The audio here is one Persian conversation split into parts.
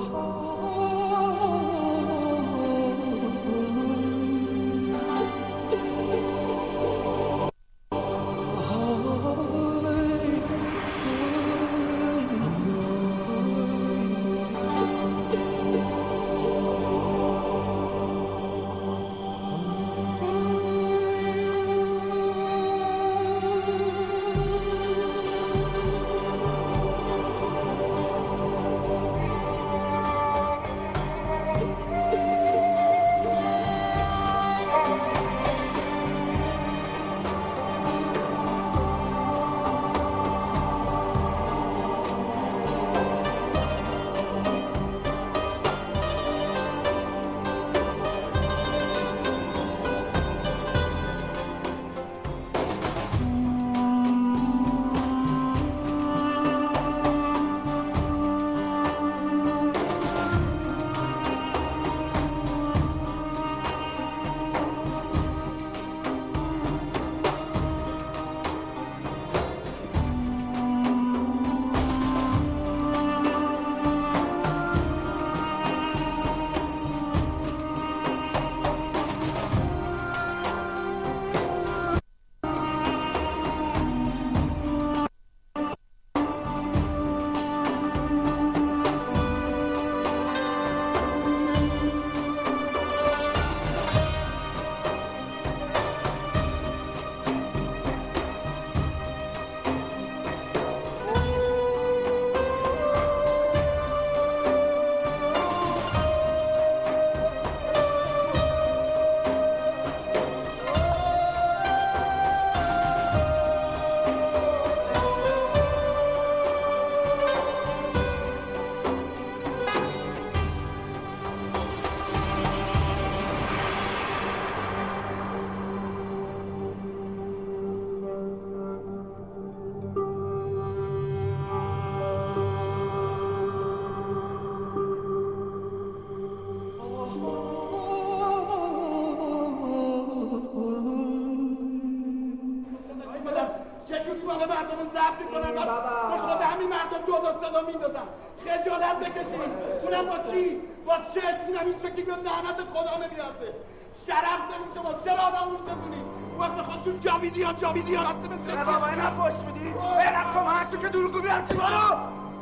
خجالت بکشین. اونم با چی؟ با چه؟ اینم این چه که به لعنت خدا نمیارزه. شرف نمیشه با چرا آدم میشونی؟ وقت بخواد تو جاویدیان هستی مثل که بابا اینا پشت میدی؟ اینا کمک تو که دروغو بیارم چی بارو؟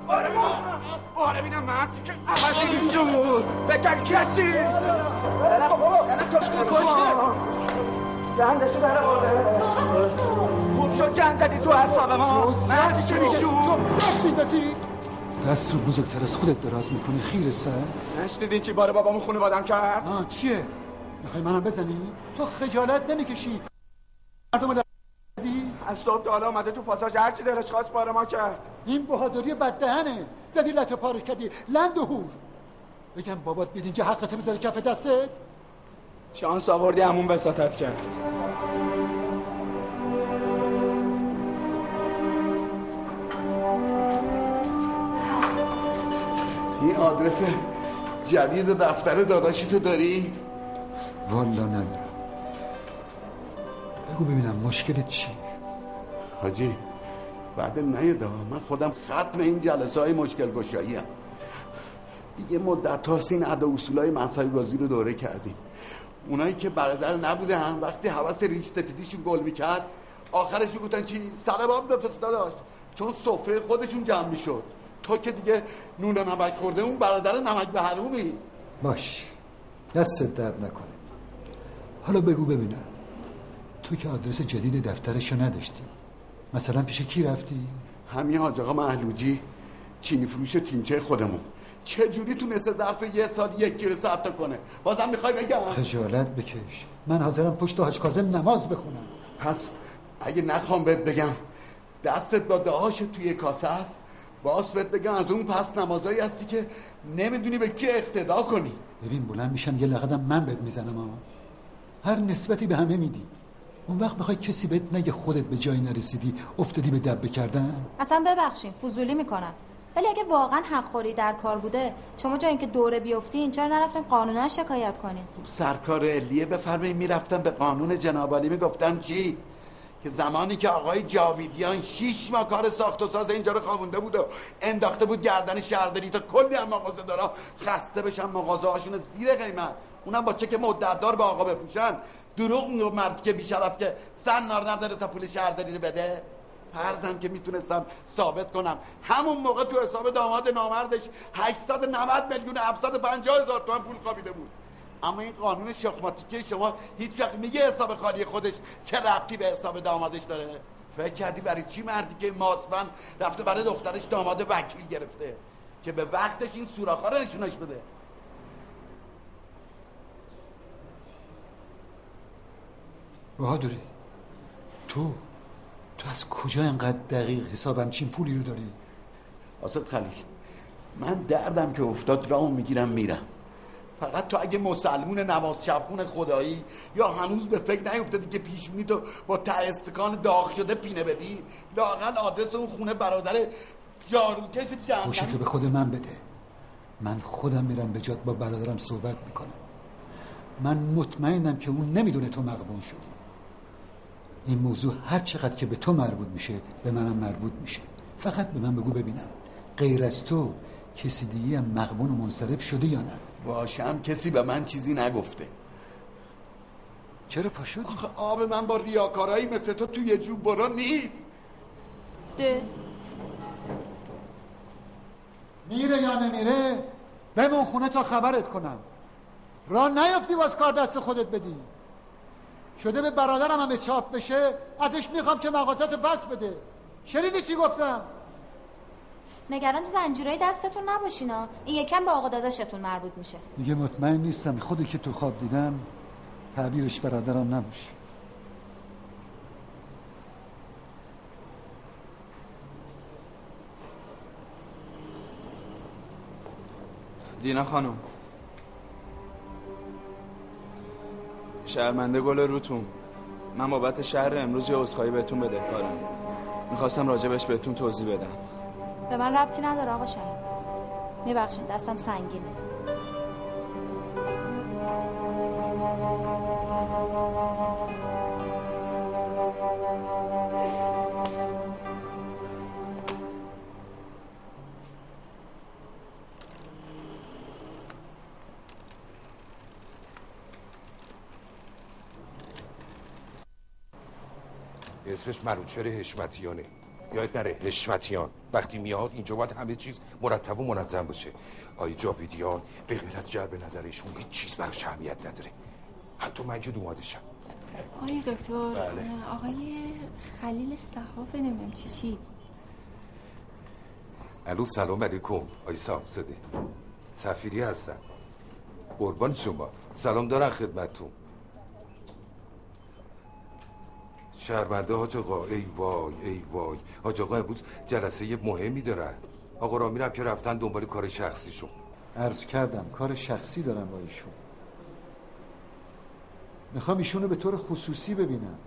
آره بینم مردی که عوضی شد فکر کسی اینا کشکل گندشو در آورده خوب شد گند زدی تو حساب ما مردی که میشون چوب میدازی دست رو بزرگتر از خودت دراز میکنی خیر سر نشنیدین چی باره بابامو خونه بادم کرد؟ چیه؟ میخوای منم بزنی؟ تو خجالت نمیکشی مردم از صبح تا حالا اومده تو پاساژ هرچی دلش خواست باره ما کرد. این بهادری بددهنه زدی لط پارش کردی لند و هور بگم بابات بیاد اینجا حقته بذاری کف دستت شانس آوردی همون بساطت کرد. این آدرس جدید دفتر داداشی تو داری؟ والا ندارم. بگو ببینم مشکلت چی؟ حاجی بعد نیاده من خودم ختم این جلسه های مشکل گشایی هم. دیگه مدت هاست این ادا اصولای مذهبی بازی رو دوره کردیم. اونایی که برادر نبوده هم وقتی حوث ریش سفیدیشون گل میکرد آخرش میگفتن چی؟ سلام بفرست داداش چون سفره خودشون جمع میشد. تو که دیگه نون نمک خورده اون برادر نمک به حرومی. باش دستت درد نکنه. حالا بگو ببینم تو که آدرس جدید دفترشو نداشتی مثلا پیش کی رفتی؟ همین حاج آقا محلوجی چینی فروش تیمچه خودمون. چه جوری تونسته ظرف یه سال 1 کیلو ثبت کنه؟ بازم میخوای بگم؟ خجالت بکش. من حاضرم پشت حاج کاظم نماز بخونم. پس اگه نخوام بهت بگم دستت با دعاش توی کاسه است باز بهت بگم از اون پس نمازایی هستی که نمیدونی به کی اقتدا کنی. ببین بلند میشم یه لقدم من بهت میزنم هر نسبتی به همه میدی اون وقت میخوای کسی بهت نگه خودت به جایی نرسیدی افتادی به دبه کردن. اصلا ببخشین فضولی میکنم ولی اگه واقعا حقخوری در کار بوده شما جای اینکه دوره بیافتین چرا نرفتین قانونا شکایت کنین؟ سرکار علیه بفرمایید میرفتن به قانون جناب عالی میگفتن چی؟ که زمانی که آقای جاویدیان 6 ماه کار ساخت و ساز اینجا رو خوابونده بود و انداخته بود گردن شهرداری تا کلی هم مغازه دارا خسته بشن مغازه هاشون زیر قیمت، اونم با چک مدتدار به آقا بفروشن. دروغ میگه مردی که بیشرف که سنار نداره تا پول شهرداری رو بده. فرضاً که میتونستم ثابت کنم همون موقع تو حساب داماد نامردش 890 میلیون 750 هزار تومان پول خوابیده بود. اما این قانون شخماتیکی شما هیچ وقت میگه حساب خالی خودش چه ربطی به حساب دامادش داره؟ فکر کردی برای چی مردی که ماسمن رفته برای دخترش داماد وکیل گرفته که به وقتش این سوراخ‌ها رو نشونش بده؟ بهادری تو از کجا اینقدر دقیق حساب همچین پولی رو داری؟ آسد خلیل، من دردم که افتاد راهو میگیرم میرم. فقط تو اگه مسلمون نماز شبخون خدایی یا هنوز به فکر نیفتادی که پیشونی تو با استکان داغ شده پینه بدی، لااقل آدرس اون خونه برادر جاروکش جهنمی خوشی تو به خود من بده. من خودم میرم به جات با برادرم صحبت میکنم. من مطمئنم که اون نمیدونه تو مغبون شدی. این موضوع هر چقدر که به تو مربوط میشه به منم مربوط میشه. فقط به من بگو ببینم غیر از تو کسی دیگه هم مغبون و منصرف شده یا نه؟ باشم کسی به من چیزی نگفته. چرا پا شدی؟ آخه آب من با ریاکارایی مثل تو توی جوب برا نیست. ده میره یا نمیره بمون خونه تا خبرت کنم. راه نیافتی باز کار دست خودت بدی. شده به برادرم هم چاپ بشه ازش میخوام که مغازه‌تو بس بده. شنیدی چی گفتم؟ نگران زنجیرهای دستتون نباشینا، این یکم به آقا داداشتون مربوط میشه. دیگه مطمئن نیستم خودی که تو خواب دیدم تعبیرش برادرم نباشه. دینا خانم، شهرمنده گل روتون، من بابت شهر امروز یه عذرخواهی بهتون بدهکارم. میخواستم راجبش بهتون توضیح بدم. به من ربطی نداره آقا شهید، میبخشید دستم سنگینه. اسمش منوچهر حشمتیانه. یاد نره حشمتیان. وقتی میاد اینجا باید همه چیز مرتب و منظم باشه. آقای جاویدیان به غیر از جلب نظرشون هیچ چیز براش اهمیت نداره، حتی من که دومادشم. آقای دکتر، بله. آقای خلیل صحاف نمیدونم چی الو سلام علیکم آقای صاحبزاده، سفیری هستن. قربان شما، سلام دارن خدمتتون. شهرمنده حاج آقا، ای وای ای وای، حاج آقا امروز جلسه مهمی دارن. آقا را میرم که رفتن دنبال کار شخصیشون. عرض کردم کار شخصی دارم با ایشون. میخوام ایشونو به طور خصوصی ببینم.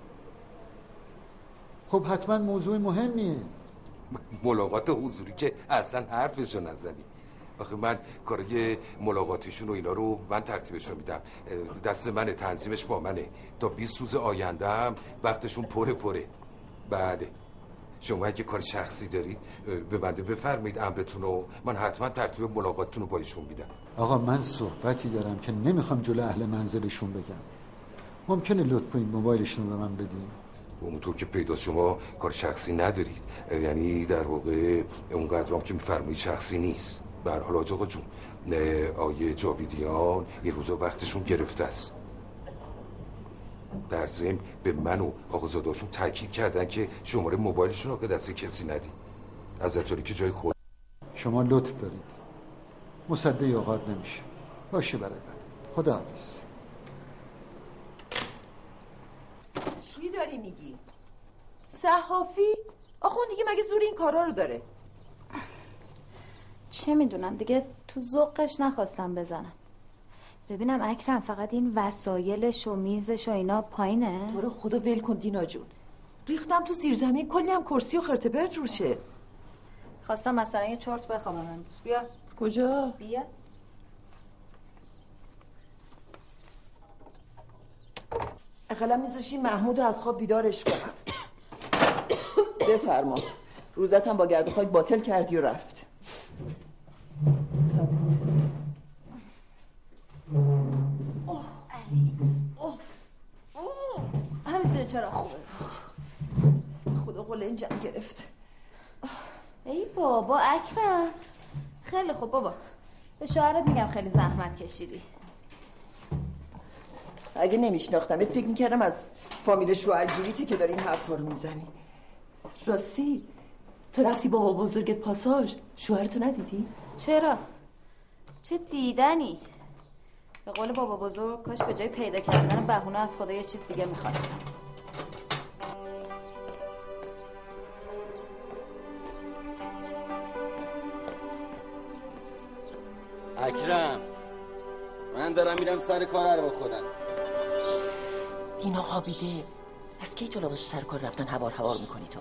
خب حتما موضوع مهمیه. ملاقات حضوری که اصلا حرفشو نزنی. آخه من کارای ملاقاتیشون و اینا رو من ترتیبشون میدم، دست منه، تنظیمش با منه. تا 20 روز آینده هم وقتشون پره. بله شما اگه کار شخصی دارید به بنده بفرمایید امرتون رو، من حتما ترتیب ملاقاتتون رو با ایشون میدم. آقا من صحبتی دارم که نمیخوام جلو اهل منزلشون بگم. ممکنه لطف کنید موبایلشون رو به من بدین؟ اونطور که پیداست شما کار شخصی ندارید، یعنی در واقع اونقدرام که میفرمایید شخصی نیست. به هر حال حاج آقا جون، آیه جاویدیان این روزا وقتشون گرفته است. در ضمن به من و آقازاداشون تاکید کردن که شماره موبایلشون رو که دست کسی ندید، از اطوری که جای خود. شما لطف دارید، مصدق اوقات نمیشه. باشه برای بعد. خداحافظ. چی داری میگی؟ صحافی؟ آخه اون دیگه مگه زور این کارا رو داره؟ چه میدونم دیگه، تو ذوقش نخواستم بزنم. ببینم اکرم فقط این وسایلش و میزش و اینا پایینه؟ تو رو خدا ول کن دینا جون. ریختم تو زیر زمین کلی هم کرسی و خرت پرت روشه. خواستم مثلا یه چرت بخوابم امروز. بیا. کجا؟ بیا. اقلا میذاشی محمود از خواب بیدارش کنم. بفرما. روزتم با گرد و خاک باطل کردی و رفت. همین چرا خوبه؟ خدا قلنجم گرفت. ای بابا اکرم، خیلی خوب بابا. به شوهرت میگم خیلی زحمت کشیدی. اگه نمیشناختمت فکر میکردم از فامیل شوهرگیریته که داری این حرفا رو میزنی. راستی تو رفتی بابا بزرگت پاساژ، شوهرتو ندیدی؟ چرا؟ چه دیدنی؟ به قول بابا بزرگ کاش به جای پیدا کردن بهونه از خدا یه چیز دیگه میخواستم. اکرم، من دارم میرم سر کار رو با خودم. دینا خوابیده. از کی تو لباس سر کار رفتن هوار میکنی تو؟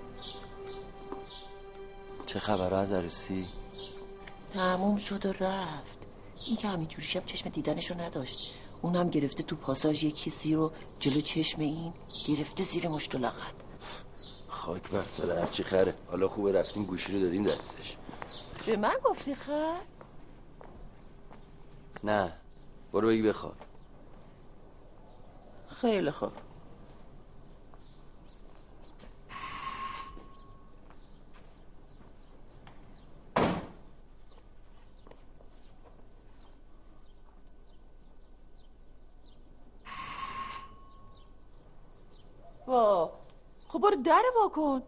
چه خبره از عروسی؟ تموم شد و رفت. این که همینجوری شب چشم دیدنش رو نداشت. اونم گرفته تو پاساژ یک کسی رو جلو چشم این گرفته زیر مشت و لغت. خاک بر سر هرچی خره. حالا خوبه رفتیم گوشی رو دادیم دستش. به من گفتی خر؟ نه، برو بگی بخواب. خیلی خوب. وا، خب برو در وا کن.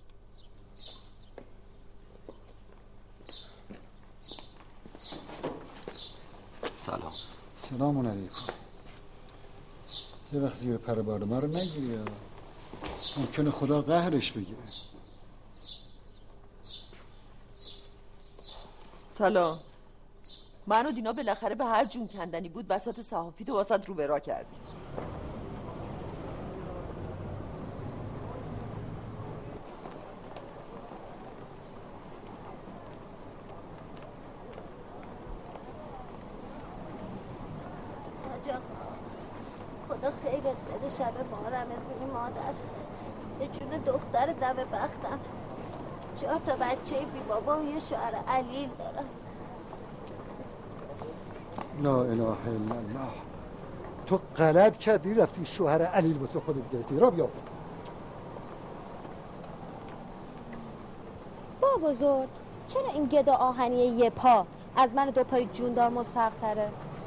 سلام علیکم. یه وقت زیر پر بال ما رو نگیری، ممکنه خدا قهرش بگیره. سلام. من و دینا بالاخره به هر جون کندنی بود بساط صحافی تو واسط رو به راه کردیم. خدا خیرت بده. شب ما رمزونی مادر به جون دختر دم بختم 4 تا بچه بی بابا و یه شوهر علیل دارم. لا اله الا الله. تو غلط کردی رفتی شوهر علیل واسه خودت گرفتی. را بیا. با بزرگ چرا این گدا آهنی یه پا از من 2 پای جوندار مستحق‌تره؟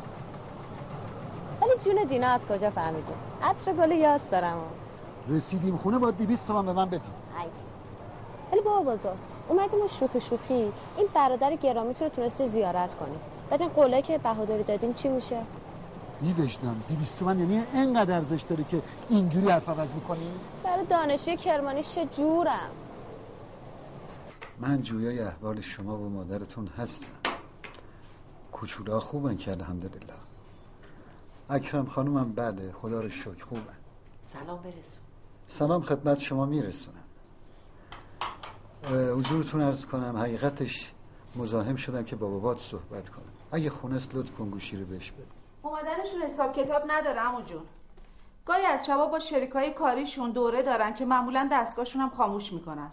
ولی جون دینا از کجا فهمیدی؟ عطر گل یاس دارم. رسیدیم خونه با 200 تومن به من بدی. ولی بابا بزرگ اومدیم و شوخی این برادر گرامیتون رو تونستی زیارت کنی. بعد این قوله که بهاداری دادین چی میشه؟ بی‌وجدان 200 تومن یعنی اینقدر ارزش داره که اینجوری حرف عوض می‌کنی؟ برای دانشجوی کرمانی چه جورم. من جویای احوال شما و مادرتون هستم. کوچولا خوبن که الحمدلله. اکرم خانومم بله خدا رو شکر خوبن. سلام برسون. سلام خدمت شما میرسونم. حضورتون عرض کنم حقیقتش مزاحم شدم که با بابات صحبت کنم. اگه خونه است لطف کن گوشی رو بهش بده. اومدنشون حساب کتاب نداره عمو جون. گاهی از شبا با شریکای کاریشون دوره دارن که معمولا دستگاهشون هم خاموش میکنن.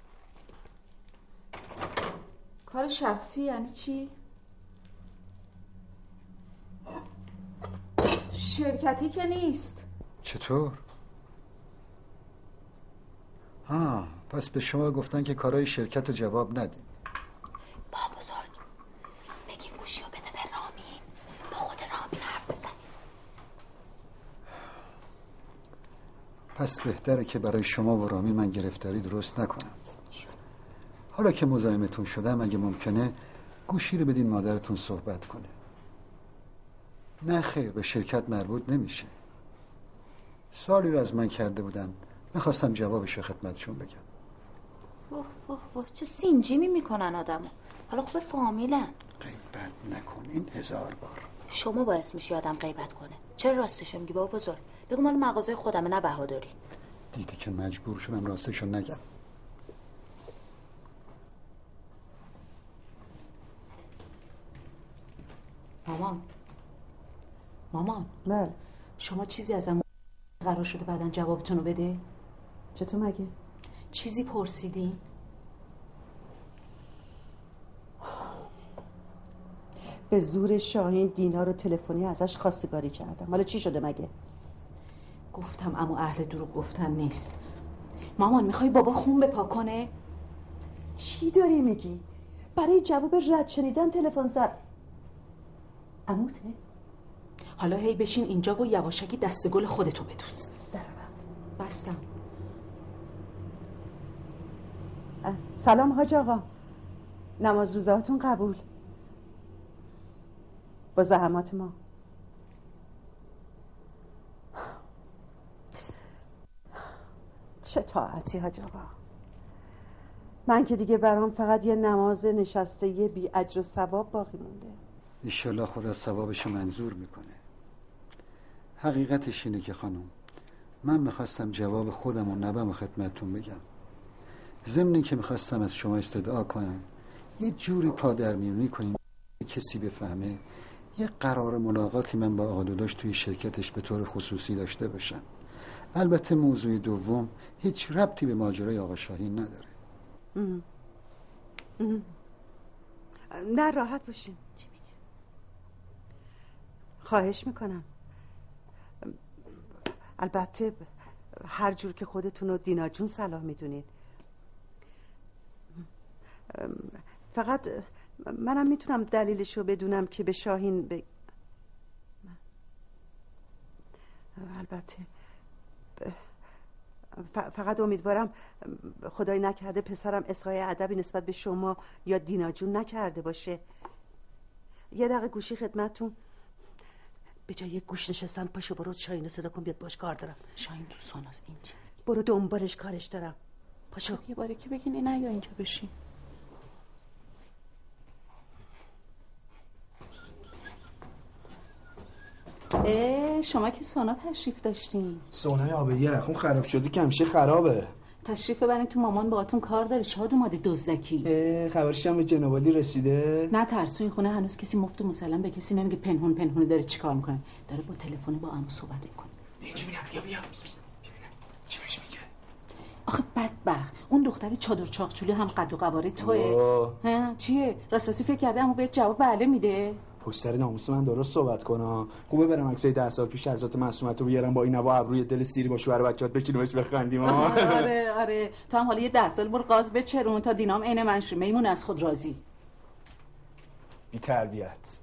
کار شخصی یعنی چی؟ شرکتی که نیست. چطور؟ پس به شما گفتن که کارهای شرکت رو جواب ندیم. با بزرگ بگیم گوشی رو بده به رامین، با خود رامین حرف بزنیم. پس بهتره که برای شما و رامین من گرفتاری درست نکنم. حالا که مزاحمتون شدم اگه ممکنه گوشی رو بدین مادرتون صحبت کنه. نه خیر به شرکت مربوط نمیشه. سوالی رو از من کرده بودن میخواستم جوابش رو خدمتشون بگم. اوه چه سینجیمی میکنن آدمو. حالا خوب فامیلن. غیبت نکن این 1000 بار. شما باعث میشی آدم غیبت کنه. چرا راستشو میگی بابا بزرگ؟ بگو مال مغازه خودمه نه بهاداری. دیدی که مجبور شدم راستشو نگم. مامان بله شما چیزی ازم قرار شده بعدن جوابتون رو بده؟ چطور مگه؟ چیزی پرسیدین؟ به زور شاهین دینا رو تلفنی ازش خواستگاری کردم. حالا چی شده مگه؟ گفتم اما اهل دروغ گفتن نیست. مامان میخوای بابا خون بپا کنه؟ چی داری میگی؟ برای جواب رد شنیدن تلفن زد. عموته؟ حالا هی بشین اینجا و یواشکی دست گل خودتو بدوز. بستم. سلام حاج آقا، نماز روزهاتون قبول. با زحمات ما. چه طاعتی حاج آقا. من که دیگه برام فقط یه نماز نشسته یه بی اجر و ثواب باقی مونده. انشالله خدا ثوابشو منظور میکنه. حقیقتش اینه که خانم، من میخواستم جواب خودم و نبم خدمتتون بگم. ضمن که میخواستم از شما استدعا کنم یه جوری پادرمیونی کنیم کسی بفهمه یه قرار ملاقاتی من با آقا داداش توی شرکتش به طور خصوصی داشته باشم. البته موضوع دوم هیچ ربطی به ماجرای آقا شاهین نداره. نه راحت باشین. چی میگه؟ خواهش میکنم. البته هر جور که خودتون و دینا جون صلاح میدونین. فقط منم میتونم دلیلشو بدونم که به شاهین البته فقط امیدوارم خدای نکرده پسرم اظهار ادبی نسبت به شما یا دینا جون نکرده باشه. یه دقیقه گوشی خدمتتون. به جای گوش نشستن پاشو برو شاهین صدا کن بیاد، باش کار دارم. شاهین دوستان از این چی؟ برو دنبالش، کارش دارم. پاشو. یه باری که بگین نه یا اینجا بشین. شما که سونا تشریف داشتین. سونای آب یخ اون خراب شدی که همیشه خرابه. تشریف ببرین تو، مامان باهاتون کار داره. شاد اومده دزدکی. خبرش هم به جنابالی رسیده؟ نه ترسو، این خونه هنوز کسی مفت و مسلم به کسی نمیگه. پنهون داره چیکار میکنه؟ داره با تلفن با عمو صحبت میکنه. اینجا بیا چی بهش میگه؟ آخه بدبخت اون دختری چادر چاقچولی هم قد و قواره توئه. ها چیه؟ راستاسی فکر کرده اما بهت جواب بله میده؟ پشت سر ناموس من درست صحبت کنه. خوبه برم عکسای 10 سال پیش از ذات معصومتو بیارم با این هوا ابروی دل سیری با شوهر بچه‌ات بچینیمش بخندیم. آره تو هم حالا یه 10 سال برو قاز بچرون تا دینام عین من شه. میمون از خود راضی. بی تربیت.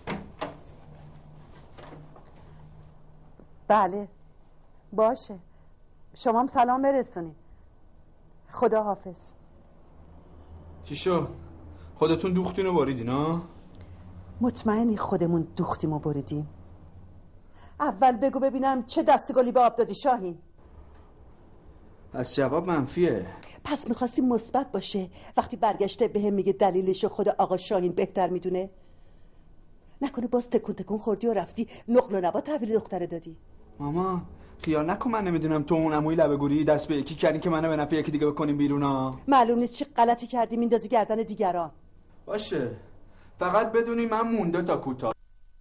بله باشه، شما هم سلام برسونی. خدا حافظ. چی شد؟ خودتون دوختین و باریدین ها؟ مطمئنی خودمون دوختیم و بریدیم؟ اول بگو ببینم چه دستگلی به آب دادی شاهین؟ از جواب منفیه. پس میخواستی مثبت باشه. وقتی برگشته به هم میگه دلیلشو خود آقا شاهین بهتر میدونه. نکنه باز تکون خوردی و رفتی نقل و نبات تحویل دختره دادی؟ ماما خیال نکن من نمیدونم تو اون عموی لبه گوری دست به یکی کردین که منو به نفع یکی دیگه بکنیم بیرون ها. معلوم نیست چه غلطی کردی میندازی گردن دیگران. باشه فقط بدونی من مونده تا کوتاه.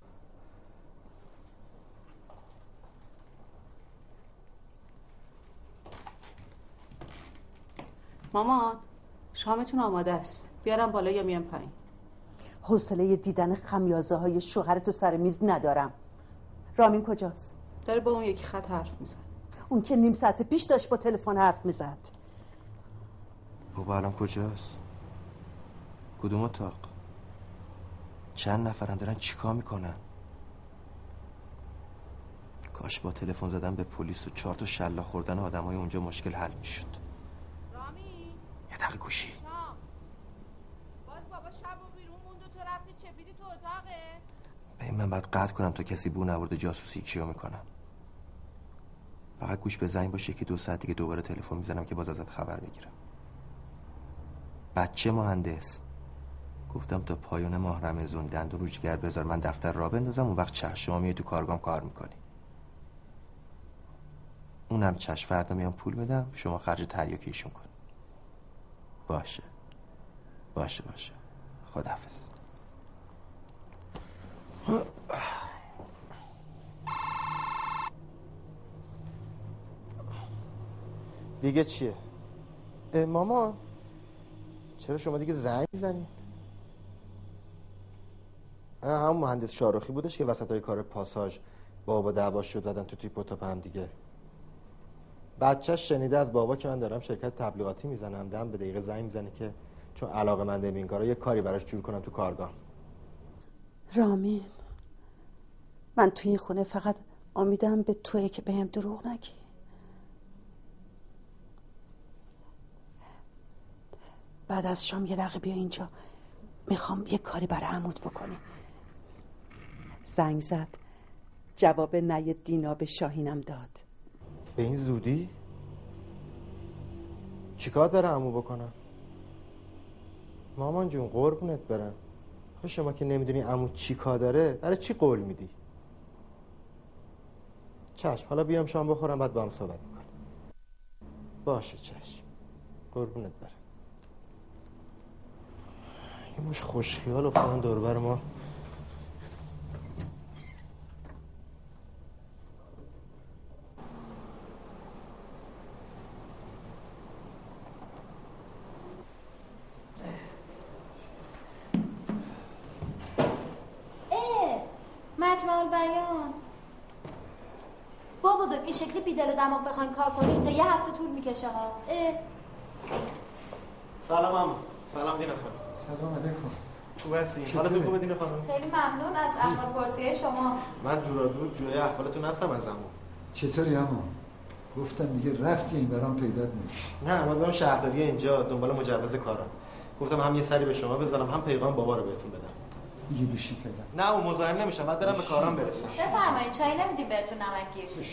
مامان شامتون آماده است. بیارم بالا یا میام پایین؟ حوصله دیدن خمیازه های شوهرتو سر میز ندارم. رامین کجاست؟ داره با اون یکی خط حرف میزن. اون که نیم ساعت پیش داشت با تلفن حرف میزد. بابا الان کجاست؟ کدوم اتاق؟ چند نفرن دارن چیکار میکنن؟ کاش با تلفن زدن به پلیس و 4 تا شلاق خوردن آدمای اونجا مشکل حل میشد. رامین یه دقیقه گوشی. باز بابا شب و بیرون موند و تو رفتی چپیدی تو اتاقه؟ به من باید قطع کنم تا کسی بو نورده جاسوسی کیو میکنم. فقط گوش به زنگ باشه که 2 ساعت دیگه دوباره تلفن میزنم که باز ازت خبر بگیرم. بچه مهندس گفتم تا پایان ماه رمضان دندون رو جگر بذار من دفتر را بندازم اون وقت چشم شما میای تو کارگام کار میکنی. اونم چشم فردا میام پول بدم شما خرج تریاکیشون کن. باشه خداحافظ. دیگه چیه؟ مامان چرا شما دیگه زنگ میزنید؟ همون مهندس شاروخی بودش که وسط های کار پاساژ بابا دعواش شد زدن تو تیپ و تاپ هم دیگه. بچهش شنیده از بابا که من دارم شرکت تبلیغاتی میزنم، دم به دقیقه زنگ میزنه که چون علاقه منده به این کارا یه کاری براش جور کنم تو کارگاه. رامین، من تو این خونه فقط امیدم به توئه که بهم دروغ نگی. بعد از شام یه دقیقه بیا اینجا، میخوام یه کاری برای عمود بکنی. زنگ زد، جواب نه دینا به شاهینم داد. به این زودی؟ چیکار داره عمو بکنم؟ مامان جون قربونت برم، خب شما که نمیدونی عمو چی کار داره برای چی قول میدی؟ چشم، حالا بیام شام بخورم بعد با هم صحبت میکنم. باشه چشم، قربونت برم. یه مش خوشخیال افتادن دور بر ما. مجمع البیان با بزرگ این شکلی بی دل و دماغ بخواین کار کنین تا یه هفته طول میکشه ها. سلام عمو. سلام دینا خانم. سلام علیکم. خوب هستین؟ حالتون خوبه دینا خانم؟ خیلی ممنون از احوال پرسی شما. من دورادور جوی احوالتون هستم از عمو. چطوری عمو؟ گفتم دیگه رفتی این برام پیدا نمیشه. نه من دارم شهرداری اینجا دنبال مجوز کارم. گفتم هم یه سری به شما بزنم هم پیغام بابا رو بهتون بدم. یه بیشی فعلا. نه اون مزاحم نمیشم، بعد برم به کارم برسم. بفرمایید چای نمیدیم بهتون نمکگیر.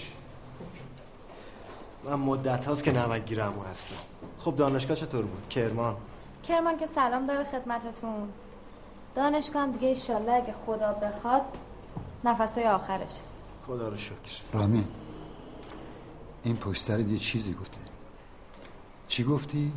من مدت هاست که نمکگیر عمو هستم. خب دانشگاه چطور بود؟ کرمان که سلام داره خدمتتون. دانشگاه هم دیگه انشالله اگه خدا بخواد نفسای آخرشه. خدا رو شکر. رامین این پشت سرت یه چیزی گفته. چی گفتی؟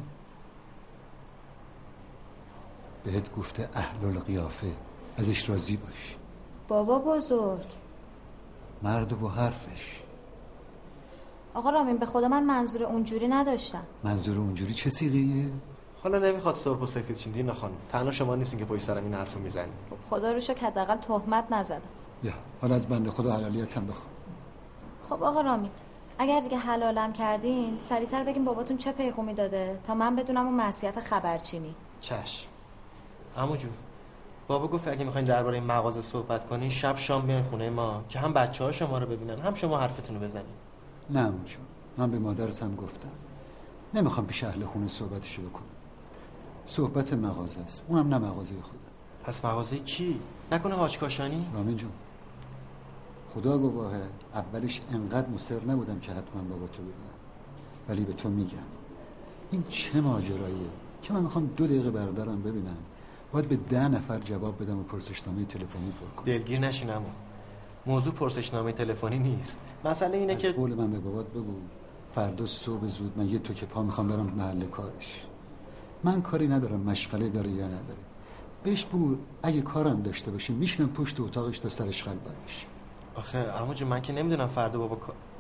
بهت گفته اهل القیافه، ازش راضی باش. بابا بزرگ مرد با حرفش. آقا رامین به خدا من منظور اونجوری نداشتم. منظور اونجوری چه صیغه‌ایه؟ حالا نمیخواد سرخ و سفید شین دینا خانم. تنها شما نیستین که پشت سرم این حرفو میزنید. خدا رو شکر حداقل تهمت نزدم. یا حالا از بنده خدا حلالیتم بخوام. خب آقا رامین اگر دیگه حلالم کردین سریعتر بگیم باباتون چه پیغامی داده تا من بدونم اون معصیت خبرچینی. چشم. عمو جون بابا گفت اگه میخواین درباره این مغازه صحبت کنین شب شام بیاین خونه ما که هم بچه‌ها شما رو ببینن هم شما حرفتون رو بزنین. نه عمو جون من به مادرتم گفتم نمیخوام پیش اهل خونه صحبتشو بکنم. صحبت مغازه است، اونم نه مغازه خودم. پس مغازه کی؟ نکنه حاج کاشانی؟ رامین جون خدا گواهه اولش انقدر مصر نبودم که حتما باباتو ببینم، ولی به تو میگم این چه ماجراییه که من میخوام 2 دقیقه برادرم ببینم باید به 10 نفر جواب بدم و پرسشنامه تلفنی پر کنم. دلگیر نشین عمو. موضوع پرسشنامه تلفنی نیست. مسئله اینه که قول من به بابات بگو فردا صبح زود من یه توک پا میخوام برم محل کارش. من کاری ندارم مشغله داره یا نداره. بهش بگو اگه کارم داشته باشه میشنم پشت اتاقش تا سرش خلوت بشه. آخه عمو جون من که نمیدونم فردا بابا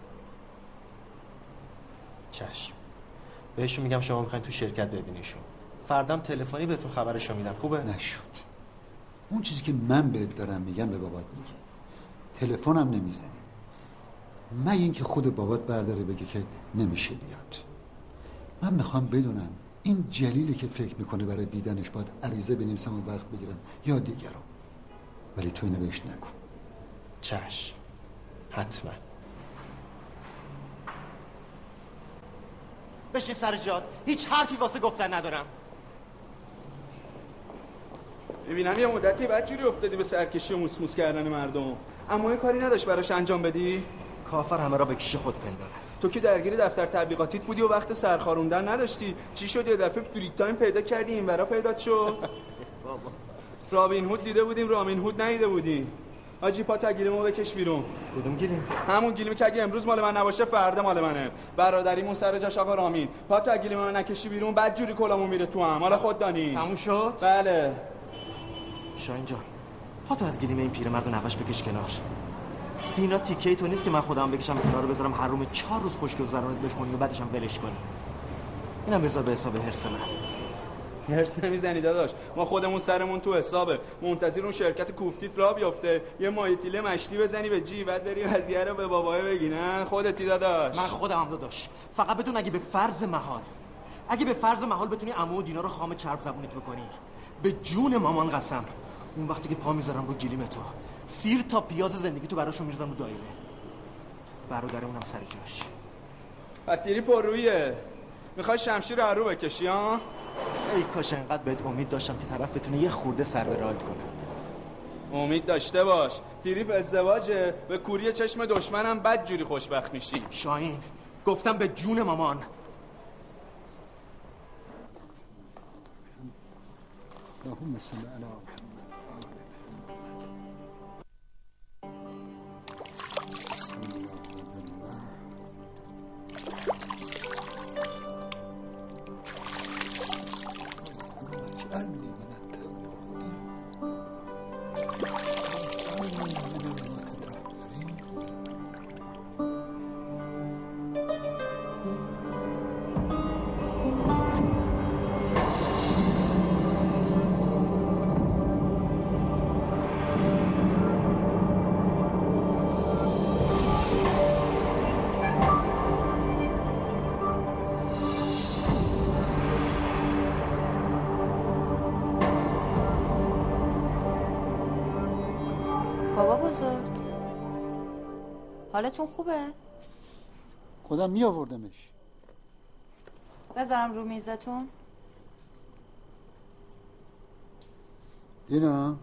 چشم. بهشون میگم شما میخواین تو شرکت ببینیشون. فردام تلفنی بهتون خبرشو میدم. خوبه؟ نشد. اون چیزی که من بهت دارم میگم به بابات میگی. تلفنم نمیزنی. من اینکه خود بابات برداره بگه که نمیشه بیاد. من میخوام بدونم این جلیلی که فکر میکنه برای دیدنش باید عریضه بنویسم و وقت بگیرم یا دیگرم. ولی تو اینو بهش نکن. چشم. حتما. بشین سر جات. هیچ حرفی واسه گفتن ندارم. ببینم یه مدتی بعد جوری افتادی به سرکشی و موسموس کردن مردم، اما یه کاری نداشت براش انجام بدی؟ کافر همه را به کیش خود پندارد. تو که درگیر دفتر تبلیغاتیت بودی و وقت سرخاروندن نداشتی، چی شد یه دفعه فری تایم پیدا کردی این ورا پیدا شد؟ رابین هود دیده بودیم رامین هود ندیده بودیم. آجی پا تا گیلیمو بکش بیرون. کدوم گیلیم؟ همون گیلیمی که اگه امروز مال من نباشه فردا مال منه. برادریمون سر جاش آقا رامین. پا تا گیلیمو نکشی بیرون بعد جوری کلامو میره تو هم. حالا خود دانی. تموم شد؟ بله. شاهین جان پاتو از گلیم این پیرمرد و نوش بکش کنار. دینا تیکه تو نیست که من خودم بکشم کنار رو بذارم هر روم 4 روز خوش گذرونت بخونی و بعدش هم ولش کنی. اینم بذار به حساب حرص من. هرس نمیزنی داداش، ما خودمون سرمون تو حسابه، منتظر اون شرکت کوفتیت را بیفته یه مایتیله مشتی بزنی به جی، بعد بری قضیه رو به بابای بگی. نه خودتی داداش. من خودم داداش. فقط بدون اگه به فرض محال بتونی عمو و دینا رو خام چرب زبونیت بکنی، به جون مامان قسم، اون وقتی که پا میذارم رو گلیم تو، سیر تا پیاز زندگی تو براشون میرزم رو دایره. برادرمونم سر جاش. پتیری پر رویه. میخوای شمشیر رو بکشی ها؟ ای کاش انقدر بهت امید داشتم که طرف بتونه یه خورده سر به راهت کنه. امید داشته باش. تریپ ازدواجه، به کوری چشم دشمنم بد جوری خوشبخت میشی. شاهین گفتم به جون مامان. اللهم صل علی بابا بزرگ، حالتون خوبه؟ خودم می آوردمش. بذارم رو میزتون؟ دینا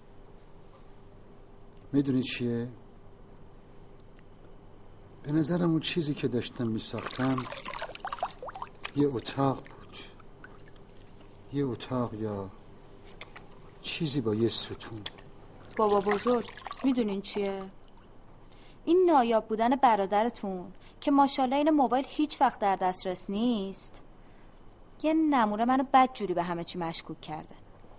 میدونی چیه؟ به نظرم اون چیزی که داشتم میساختم یه اتاق بود، یه اتاق یا چیزی با یه ستون. بابا بزرگ میدونین چیه؟ این نایاب بودن برادرتون که ماشاءالله این موبایل هیچ وقت در دسترس نیست، یه نمونه منو بدجوری به همه چی مشکوک کرده.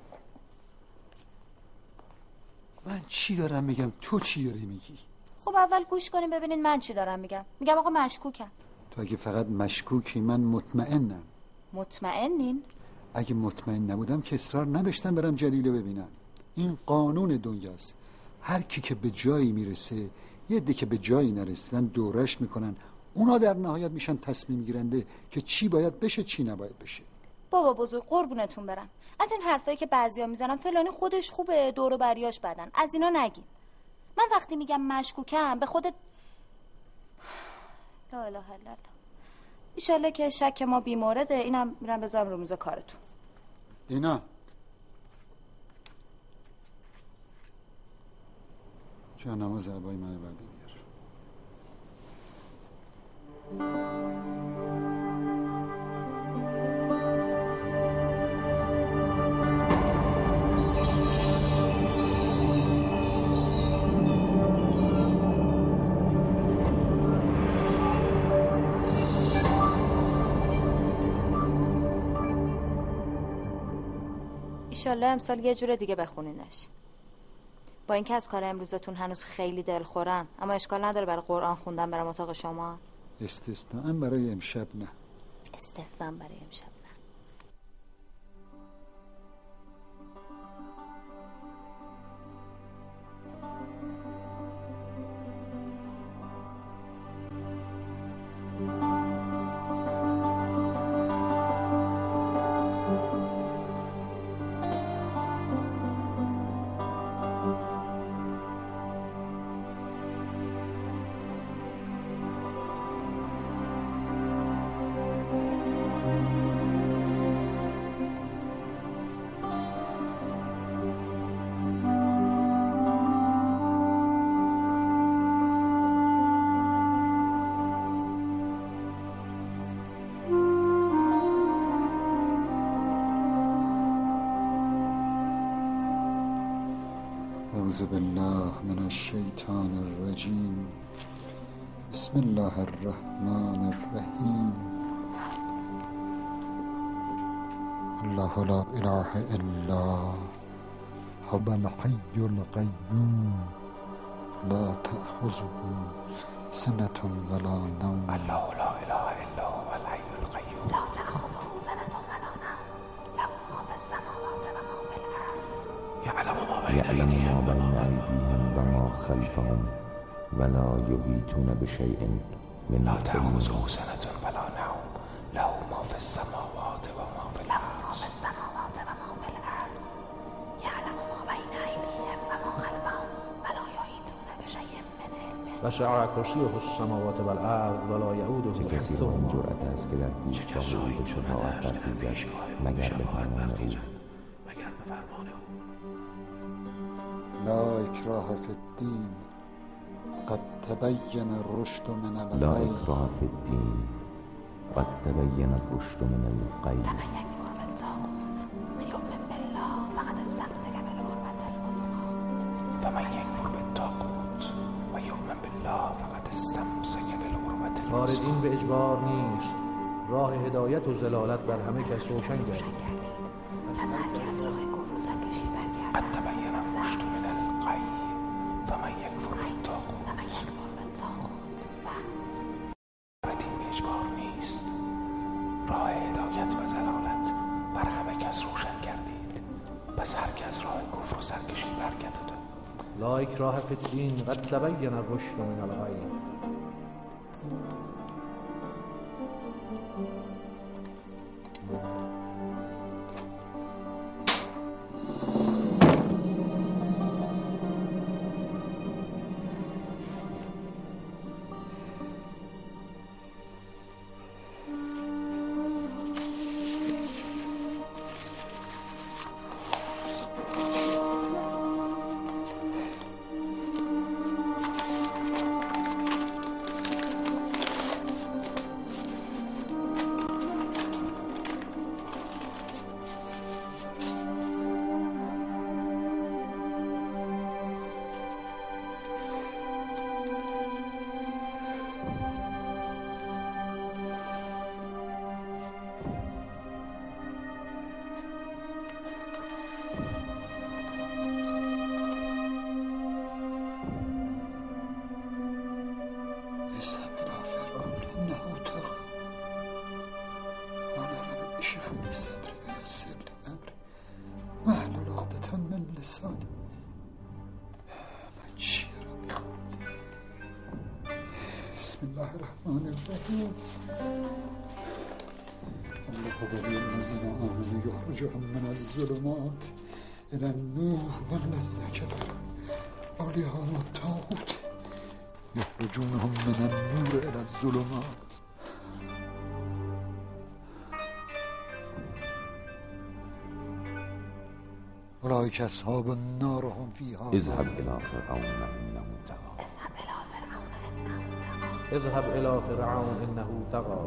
من چی دارم میگم، تو چی داری میگی؟ خب اول گوش کنیم ببینین من چی دارم میگم. میگم آقا مشکوکم. تو اگه فقط مشکوکی من مطمئنم. مطمئنین؟ اگه مطمئن نبودم که اصرار نداشتم برم جلیله ببینم. این قانون دنیاست، هر کی که به جایی میرسه یه عده که به جایی نرسیدن دورش میکنن، اونا در نهایت میشن تصمیم گیرنده که چی باید بشه چی نباید بشه. بابا بزرگ قربونتون برم، از این حرفایی که بعضیا میزنن فلانی خودش خوبه دور و بریاش بدن، از اینا نگین. من وقتی میگم مشکوکم به خودت لا اله الا الله، ایشالله که شک ما بیمورده. اینم میرم بذارم رو میز کارتون. اینا جا نماز عبای من بر بیار. ایشالله امسال یه جور دیگه بخونینش. با اینکه از کار امروزتون هنوز خیلی دلخورم، اما اشکال نداره برای قرآن خوندن برام اتاق شما. استثناء برای امشب نه. استثناء برای امشب نه. اعوذ بالله من الشیطان الرجیم. بسم الله الرحمن الرحیم. الله لا اله الا هو الحی القیوم لا تأخذه سنة ولا نوم. الله لا اله الا هو الحی القیوم لا تأخذه يعلم ما بين أيديهم وما خلفهم ولا يحيطون بشيء من لا تأخذه سنة ولا نوم له ما في السماوات وما في الأرض يعلم ما بين أيديهم وما خلفهم ولا يحيطون بشيء من علمه وسع كرسيه السماوات والأرض ولا يؤوده چه کسی را این حفظهما. جرأت است که در پیشگاه او به شفاعت برخیزد مگر به فرمان او. لا اکراه فی الدین قد تبین الرشد من لا الغی. اکراه فی الدین قد تبین الرشد من الغی. فمن يكفر بالطاغوت ويؤمن بالله فقد استمسك بالعروة الوثقى. فمن يكفر بالطاغوت ويؤمن بالله فقد استمسك بالعروة الوثقى. واردین به اجبار نیست، راه هدایت و ضلالت بر همه کس روشن گردید. پس هر که از راه کفر و سرکشی برگردد قد تبين الرشد من الغی فمن يكفر بالطاغوت. واردین به اجبار نیست، راه هدایت و ضلالت بر همه کس روشن گردید. پس هر که از راه کفر و سرکشی برگردد. لا اکراه فی الدین قد تبین الرشد من الغی. اذهب إلى فرعون إنه طغى قال رب اشرح لي صدري ويسر لي أمري واحلل عقدة من لساني. من چی رو میخوام؟ بسم الله الرحمن الرحیم. الله ولي الذين آمنوا يخرجهم من الظلمات إلى النور والذين كفروا أولياءهم الطاغوت يخرجونهم من النور إلى الظلمات. أولئك أصحاب النار هم فيها. اذهب إلى فرعون إنه طغى. اذهب إلى فرعون إنه طغى.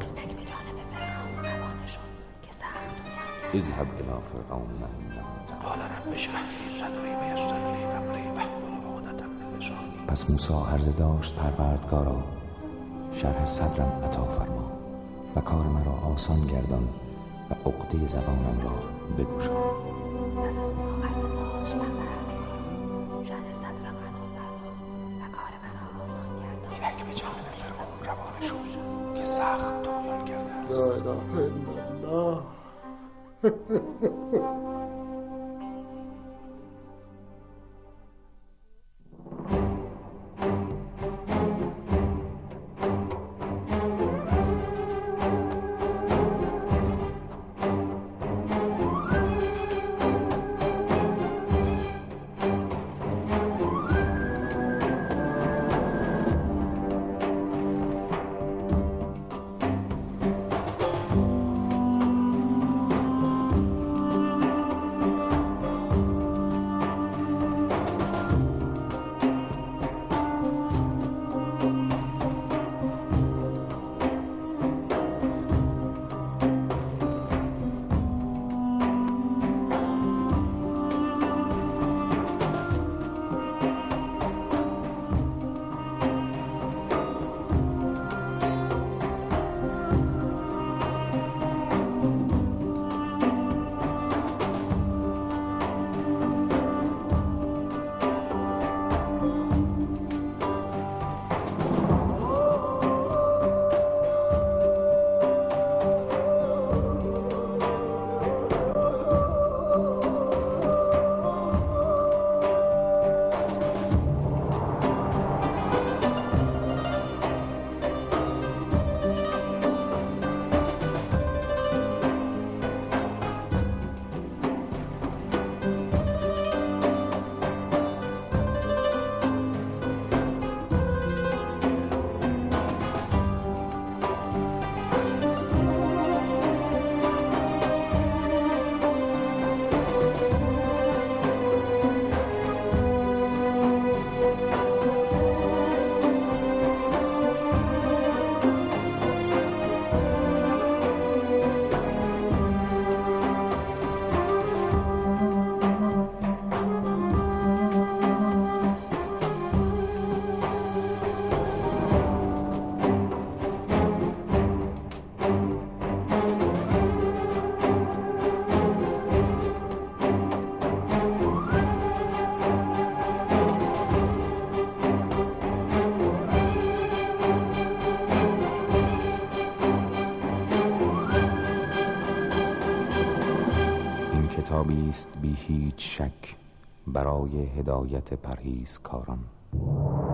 اذهب إلى فرعون إنه طغى. قال رب اشرح لي صدري ويسر لي أمري واحلل عقدة من لساني. پس موسی عرضه داشت پروردگارا شرح صدرم عطا فرما و کار مرا آسان گردان و عقده زبانم را بگشا. پس موسی عرضه داشت پروردگارا شرح صدرم عطا فرما و کار مرا آسان گردان. اینک به جانب فرعون روانه شد که سخت طغیان کرده است. لا اله الا الله. کتابی است بی هیچ شک برای هدایت پرهیزکاران.